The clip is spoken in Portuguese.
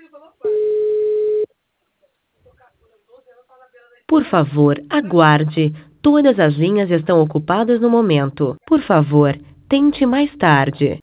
Por favor, aguarde. Todas as linhas estão ocupadas no momento. Por favor, tente mais tarde.